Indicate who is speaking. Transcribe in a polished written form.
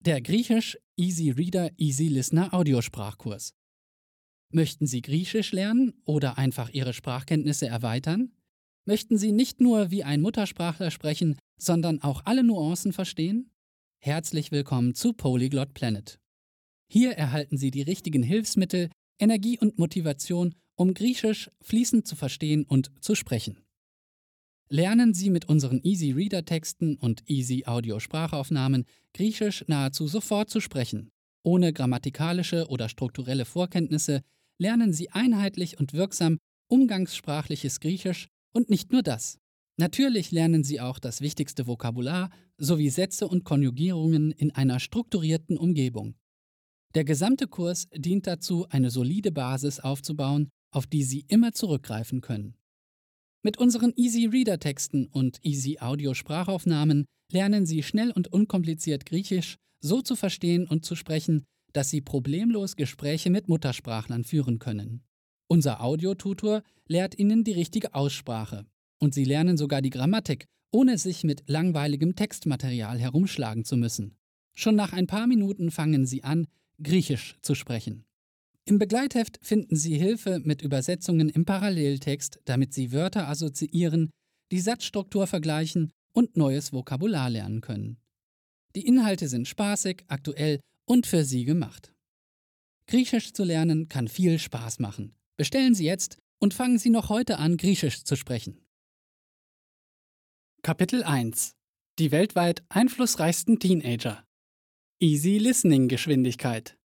Speaker 1: Der Griechisch Easy Reader Easy Listener Audiosprachkurs. Möchten Sie Griechisch lernen oder einfach Ihre Sprachkenntnisse erweitern? Möchten Sie nicht nur wie ein Muttersprachler sprechen, sondern auch alle Nuancen verstehen? Herzlich willkommen zu Polyglot Planet. Hier erhalten Sie die richtigen Hilfsmittel, Energie und Motivation, um Griechisch fließend zu verstehen und zu sprechen. Lernen Sie mit unseren Easy Reader Texten und Easy Audio Sprachaufnahmen Griechisch nahezu sofort zu sprechen. Ohne grammatikalische oder strukturelle Vorkenntnisse lernen Sie einheitlich und wirksam umgangssprachliches Griechisch und nicht nur das. Natürlich lernen Sie auch das wichtigste Vokabular sowie Sätze und Konjugierungen in einer strukturierten Umgebung. Der gesamte Kurs dient dazu, eine solide Basis aufzubauen, auf die Sie immer zurückgreifen können. Mit unseren Easy Reader Texten und Easy Audio Sprachaufnahmen lernen Sie schnell und unkompliziert Griechisch so zu verstehen und zu sprechen, dass Sie problemlos Gespräche mit Muttersprachlern führen können. Unser Audiotutor lehrt Ihnen die richtige Aussprache und Sie lernen sogar die Grammatik, ohne sich mit langweiligem Textmaterial herumschlagen zu müssen. Schon nach ein paar Minuten fangen Sie an, Griechisch zu sprechen. Im Begleitheft finden Sie Hilfe mit Übersetzungen im Paralleltext, damit Sie Wörter assoziieren, die Satzstruktur vergleichen und neues Vokabular lernen können. Die Inhalte sind spaßig, aktuell und für Sie gemacht. Griechisch zu lernen kann viel Spaß machen. Bestellen Sie jetzt und fangen Sie noch heute an, Griechisch zu sprechen. Kapitel 1: Die weltweit einflussreichsten Teenager. Easy Listening Geschwindigkeit.